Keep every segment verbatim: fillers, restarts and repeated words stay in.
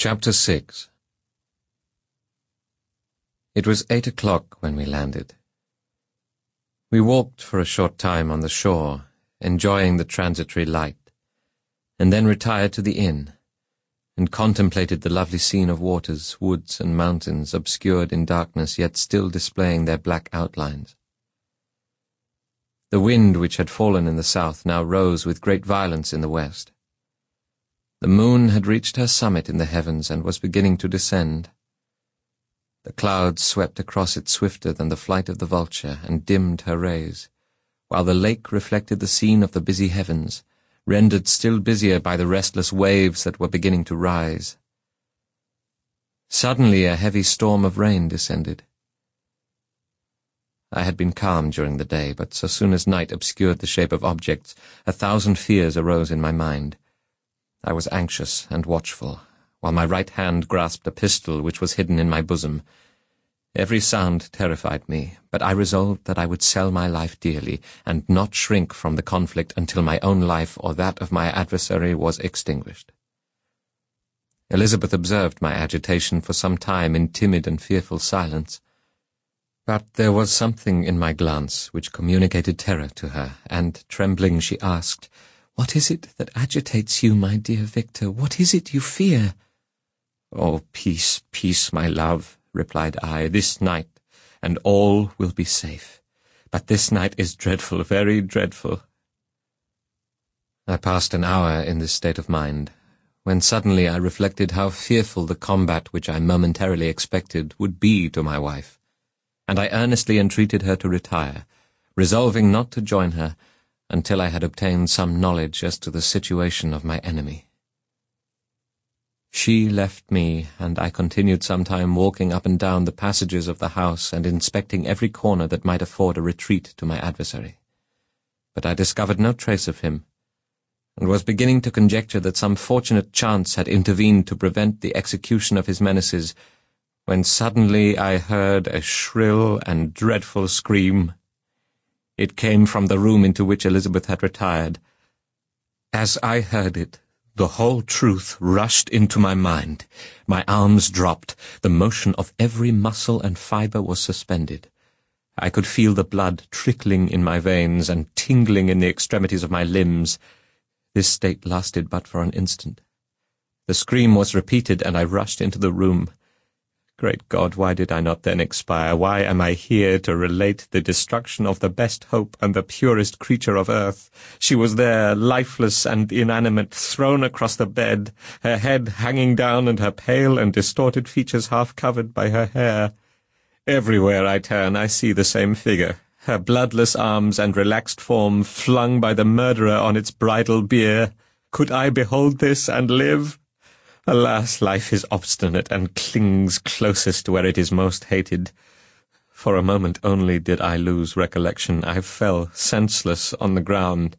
Chapter six. It was eight o'clock when we landed. We walked for a short time on the shore, enjoying the transitory light, and then retired to the inn, and contemplated the lovely scene of waters, woods, and mountains obscured in darkness, yet still displaying their black outlines. The wind, which had fallen in the south, now rose with great violence in the west. The moon had reached her summit in the heavens and was beginning to descend. The clouds swept across it swifter than the flight of the vulture and dimmed her rays, while the lake reflected the scene of the busy heavens, rendered still busier by the restless waves that were beginning to rise. Suddenly a heavy storm of rain descended. I had been calm during the day, but so soon as night obscured the shape of objects, a thousand fears arose in my mind. I was anxious and watchful, while my right hand grasped a pistol which was hidden in my bosom. Every sound terrified me, but I resolved that I would sell my life dearly, and not shrink from the conflict until my own life or that of my adversary was extinguished. Elizabeth observed my agitation for some time in timid and fearful silence, but there was something in my glance which communicated terror to her, and, trembling, she asked, "What is it that agitates you, my dear Victor? What is it you fear?" "Oh, peace, peace, my love," replied I, "this night, and all will be safe. But this night is dreadful, very dreadful." I passed an hour in this state of mind, when suddenly I reflected how fearful the combat which I momentarily expected would be to my wife, and I earnestly entreated her to retire, resolving not to join her until I had obtained some knowledge as to the situation of my enemy. She left me, and I continued some time walking up and down the passages of the house and inspecting every corner that might afford a retreat to my adversary. But I discovered no trace of him, and was beginning to conjecture that some fortunate chance had intervened to prevent the execution of his menaces, when suddenly I heard a shrill and dreadful scream. It came from the room into which Elizabeth had retired. As I heard it, the whole truth rushed into my mind. My arms dropped. The motion of every muscle and fibre was suspended. I could feel the blood trickling in my veins and tingling in the extremities of my limbs. This state lasted but for an instant. The scream was repeated, and I rushed into the room. Great God, why did I not then expire? Why am I here to relate the destruction of the best hope and the purest creature of earth? She was there, lifeless and inanimate, thrown across the bed, her head hanging down and her pale and distorted features half covered by her hair. Everywhere I turn I see the same figure, her bloodless arms and relaxed form flung by the murderer on its bridal bier. Could I behold this and live? Alas, life is obstinate and clings closest to where it is most hated. For a moment only did I lose recollection. I fell senseless on the ground.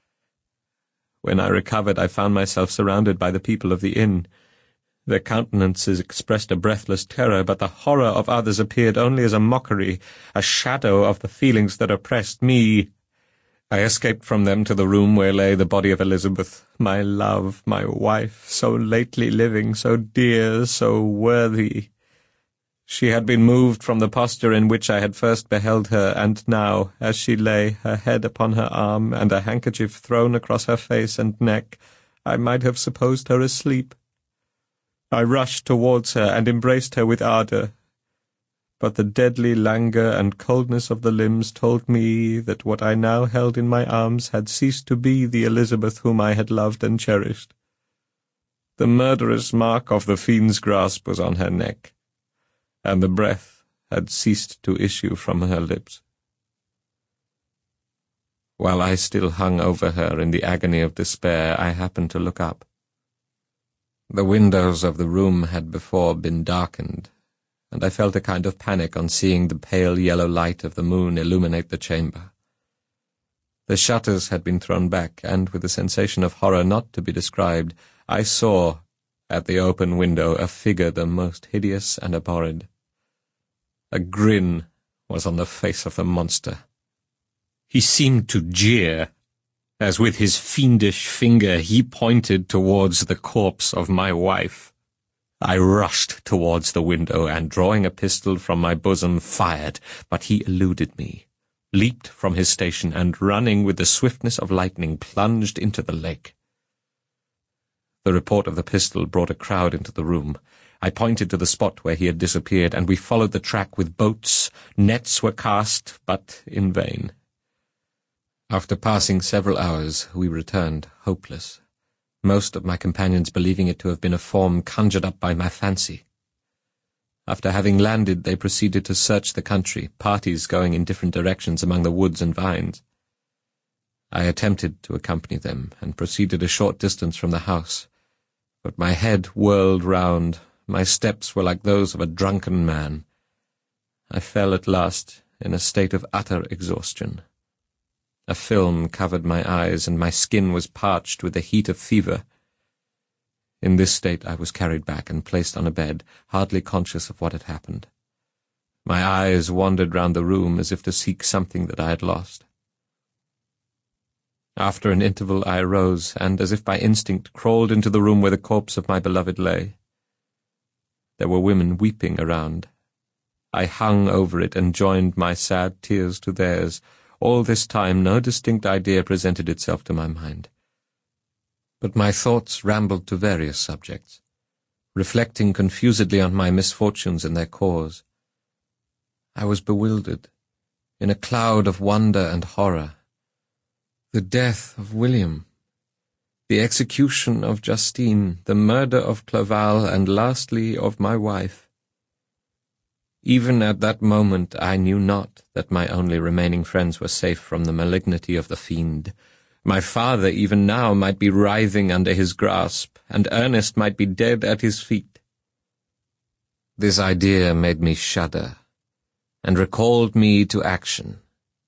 When I recovered, I found myself surrounded by the people of the inn. Their countenances expressed a breathless terror, but the horror of others appeared only as a mockery, a shadow of the feelings that oppressed me. I escaped from them to the room where lay the body of Elizabeth, my love, my wife, so lately living, so dear, so worthy. She had been moved from the posture in which I had first beheld her, and now, as she lay, her head upon her arm, and a handkerchief thrown across her face and neck, I might have supposed her asleep. I rushed towards her and embraced her with ardour, but the deadly languor and coldness of the limbs told me that what I now held in my arms had ceased to be the Elizabeth whom I had loved and cherished. The murderous mark of the fiend's grasp was on her neck, and the breath had ceased to issue from her lips. While I still hung over her in the agony of despair, I happened to look up. The windows of the room had before been darkened, and I felt a kind of panic on seeing the pale yellow light of the moon illuminate the chamber. The shutters had been thrown back, and with a sensation of horror not to be described, I saw, at the open window, a figure the most hideous and abhorred. A grin was on the face of the monster. He seemed to jeer, as with his fiendish finger he pointed towards the corpse of my wife. I rushed towards the window and, drawing a pistol from my bosom, fired, but he eluded me, leaped from his station, and, running with the swiftness of lightning, plunged into the lake. The report of the pistol brought a crowd into the room. I pointed to the spot where he had disappeared, and we followed the track with boats. Nets were cast, but in vain. After passing several hours, we returned, hopeless, most of my companions believing it to have been a form conjured up by my fancy. After having landed, they proceeded to search the country, parties going in different directions among the woods and vines. I attempted to accompany them, and proceeded a short distance from the house, but my head whirled round, my steps were like those of a drunken man. I fell at last in a state of utter exhaustion. A film covered my eyes, and my skin was parched with the heat of fever. In this state I was carried back and placed on a bed, hardly conscious of what had happened. My eyes wandered round the room as if to seek something that I had lost. After an interval I arose, and, as if by instinct, crawled into the room where the corpse of my beloved lay. There were women weeping around. I hung over it and joined my sad tears to theirs. All this time no distinct idea presented itself to my mind. But my thoughts rambled to various subjects, reflecting confusedly on my misfortunes and their cause. I was bewildered, in a cloud of wonder and horror. The death of William, the execution of Justine, the murder of Clerval, and lastly of my wife. Even at that moment I knew not that my only remaining friends were safe from the malignity of the fiend. My father even now might be writhing under his grasp, and Ernest might be dead at his feet. This idea made me shudder, and recalled me to action.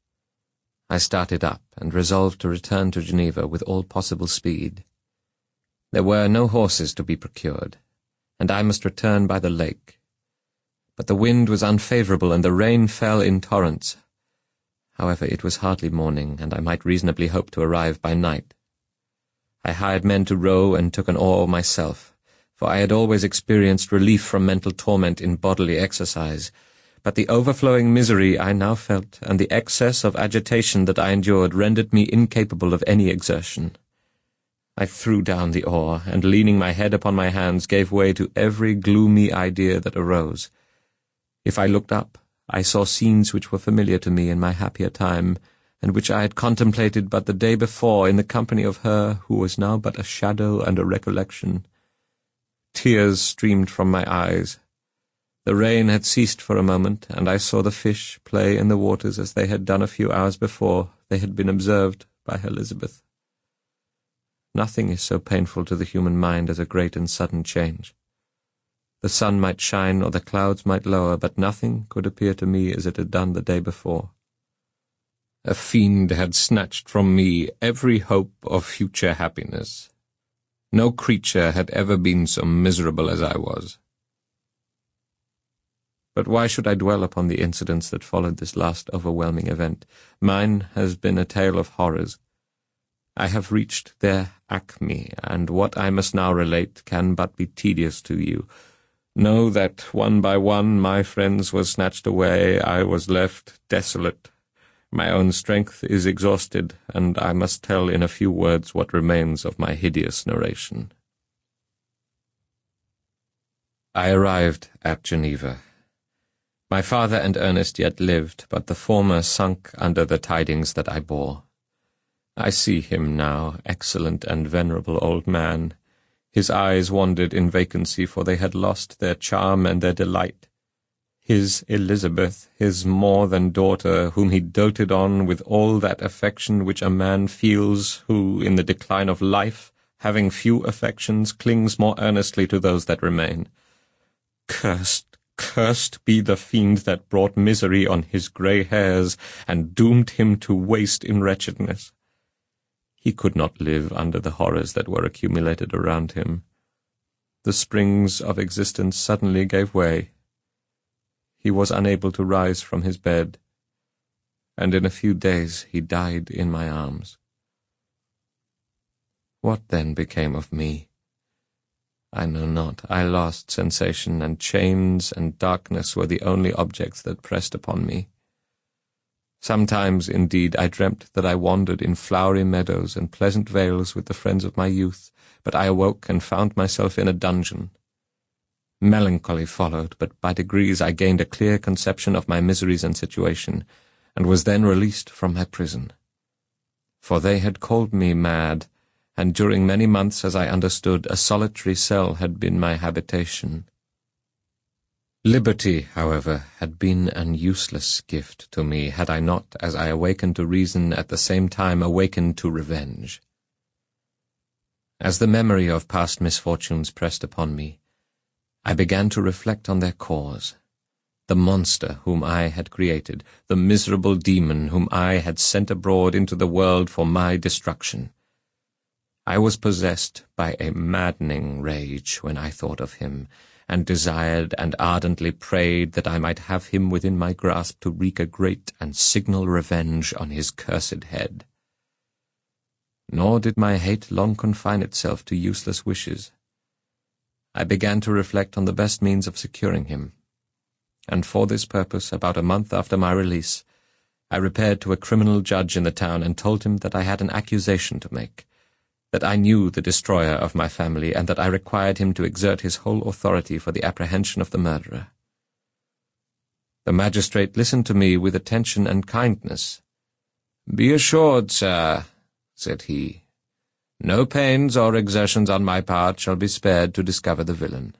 I started up, and resolved to return to Geneva with all possible speed. There were no horses to be procured, and I must return by the lake. But the wind was unfavourable, and the rain fell in torrents. However, it was hardly morning, and I might reasonably hope to arrive by night. I hired men to row, and took an oar myself, for I had always experienced relief from mental torment in bodily exercise, but the overflowing misery I now felt, and the excess of agitation that I endured, rendered me incapable of any exertion. I threw down the oar, and, leaning my head upon my hands, gave way to every gloomy idea that arose. If I looked up, I saw scenes which were familiar to me in my happier time, and which I had contemplated but the day before in the company of her who was now but a shadow and a recollection. Tears streamed from my eyes. The rain had ceased for a moment, and I saw the fish play in the waters as they had done a few hours before they had been observed by Elizabeth. Nothing is so painful to the human mind as a great and sudden change. The sun might shine or the clouds might lower, but nothing could appear to me as it had done the day before. A fiend had snatched from me every hope of future happiness. No creature had ever been so miserable as I was. But why should I dwell upon the incidents that followed this last overwhelming event? Mine has been a tale of horrors. I have reached their acme, and what I must now relate can but be tedious to you. Know that one by one my friends were snatched away, I was left desolate. My own strength is exhausted, and I must tell in a few words what remains of my hideous narration. I arrived at Geneva. My father and Ernest yet lived, but the former sunk under the tidings that I bore. I see him now, excellent and venerable old man. His eyes wandered in vacancy, for they had lost their charm and their delight. His Elizabeth, his more than daughter, whom he doted on with all that affection which a man feels who, in the decline of life, having few affections, clings more earnestly to those that remain. Cursed, cursed be the fiend that brought misery on his grey hairs, and doomed him to waste in wretchedness. He could not live under the horrors that were accumulated around him. The springs of existence suddenly gave way. He was unable to rise from his bed, and in a few days he died in my arms. What then became of me? I know not. I lost sensation, and chains and darkness were the only objects that pressed upon me. Sometimes, indeed, I dreamt that I wandered in flowery meadows and pleasant vales with the friends of my youth, but I awoke and found myself in a dungeon. Melancholy followed, but by degrees I gained a clear conception of my miseries and situation, and was then released from my prison. For they had called me mad, and during many months, as I understood, a solitary cell had been my habitation. Liberty, however, had been an useless gift to me, had I not, as I awakened to reason, at the same time awakened to revenge. As the memory of past misfortunes pressed upon me, I began to reflect on their cause, the monster whom I had created, the miserable demon whom I had sent abroad into the world for my destruction. I was possessed by a maddening rage when I thought of him, and desired and ardently prayed that I might have him within my grasp to wreak a great and signal revenge on his cursed head. Nor did my hate long confine itself to useless wishes. I began to reflect on the best means of securing him, and for this purpose, about a month after my release, I repaired to a criminal judge in the town and told him that I had an accusation to make, that I knew the destroyer of my family, and that I required him to exert his whole authority for the apprehension of the murderer. The magistrate listened to me with attention and kindness. "Be assured, sir," said he, "no pains or exertions on my part shall be spared to discover the villain."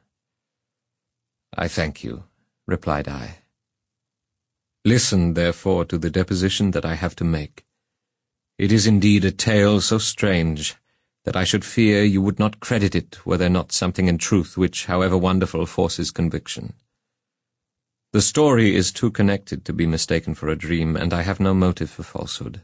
"I thank you," replied I. "Listen, therefore, to the deposition that I have to make. It is indeed a tale so strange that I should fear you would not credit it were there not something in truth which, however wonderful, forces conviction. The story is too connected to be mistaken for a dream, and I have no motive for falsehood."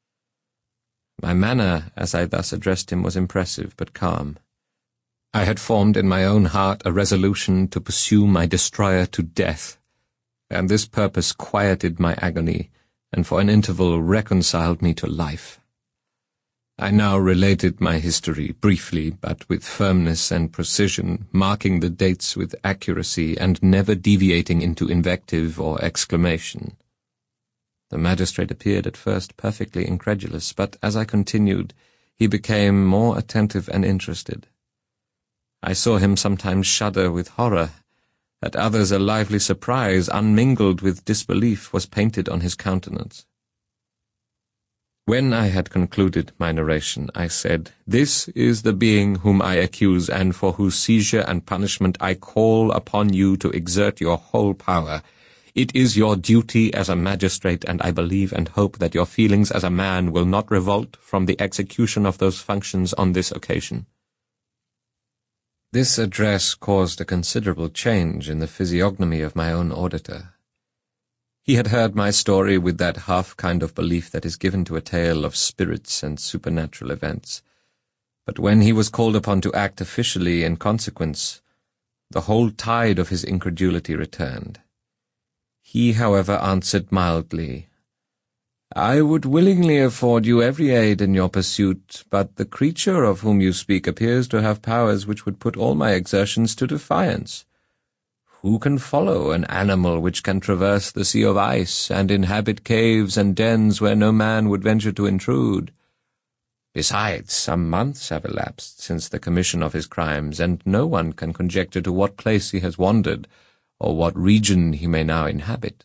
My manner, as I thus addressed him, was impressive but calm. I had formed in my own heart a resolution to pursue my destroyer to death, and this purpose quieted my agony, and for an interval reconciled me to life. I now related my history, briefly, but with firmness and precision, marking the dates with accuracy, and never deviating into invective or exclamation. The magistrate appeared at first perfectly incredulous, but as I continued, he became more attentive and interested. I saw him sometimes shudder with horror. At others a lively surprise, unmingled with disbelief, was painted on his countenance. When I had concluded my narration, I said, "This is the being whom I accuse, and for whose seizure and punishment I call upon you to exert your whole power. It is your duty as a magistrate, and I believe and hope that your feelings as a man will not revolt from the execution of those functions on this occasion." This address caused a considerable change in the physiognomy of my own auditor. He had heard my story with that half kind of belief that is given to a tale of spirits and supernatural events, but when he was called upon to act officially in consequence, the whole tide of his incredulity returned. He, however, answered mildly, "I would willingly afford you every aid in your pursuit, but the creature of whom you speak appears to have powers which would put all my exertions to defiance. Who can follow an animal which can traverse the sea of ice and inhabit caves and dens where no man would venture to intrude? Besides, some months have elapsed since the commission of his crimes, and no one can conjecture to what place he has wandered, or what region he may now inhabit.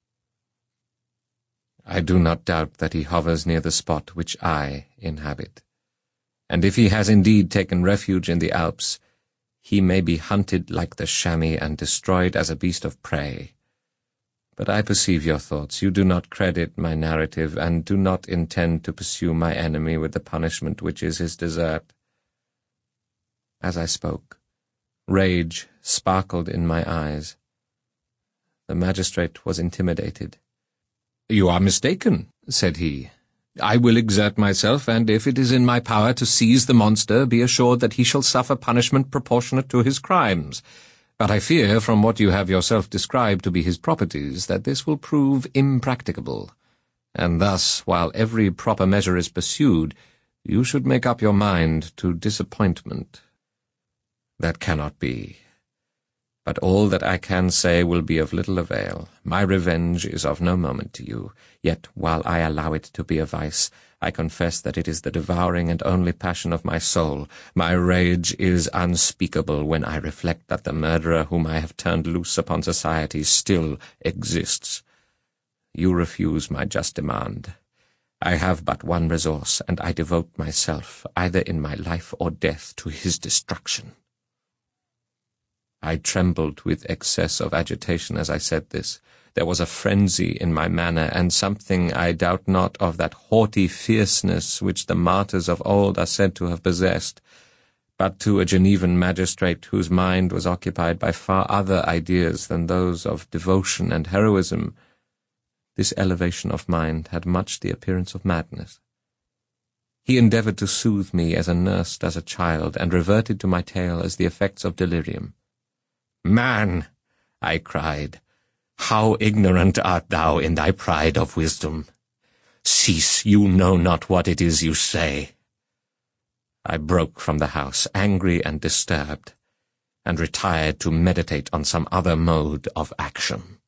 I do not doubt that he hovers near the spot which I inhabit, and if he has indeed taken refuge in the Alps, he may be hunted like the chamois and destroyed as a beast of prey. But I perceive your thoughts. You do not credit my narrative, and do not intend to pursue my enemy with the punishment which is his desert." As I spoke, rage sparkled in my eyes. The magistrate was intimidated. "You are mistaken," said he. "I will exert myself, and if it is in my power to seize the monster, be assured that he shall suffer punishment proportionate to his crimes. But I fear, from what you have yourself described to be his properties, that this will prove impracticable, and thus, while every proper measure is pursued, you should make up your mind to disappointment. That cannot be. But all that I can say will be of little avail. My revenge is of no moment to you, yet while I allow it to be a vice, I confess that it is the devouring and only passion of my soul. My rage is unspeakable when I reflect that the murderer whom I have turned loose upon society still exists. You refuse my just demand. I have but one resource, and I devote myself, either in my life or death, to his destruction. I trembled with excess of agitation as I said this. There was a frenzy in my manner, and something, I doubt not, of that haughty fierceness which the martyrs of old are said to have possessed. But to a Genevan magistrate whose mind was occupied by far other ideas than those of devotion and heroism, this elevation of mind had much the appearance of madness. He endeavoured to soothe me as a nurse does a child, and reverted to my tale as the effects of delirium. "Man," I cried, "how ignorant art thou in thy pride of wisdom! Cease, you know not what it is you say." I broke from the house, angry and disturbed, and retired to meditate on some other mode of action.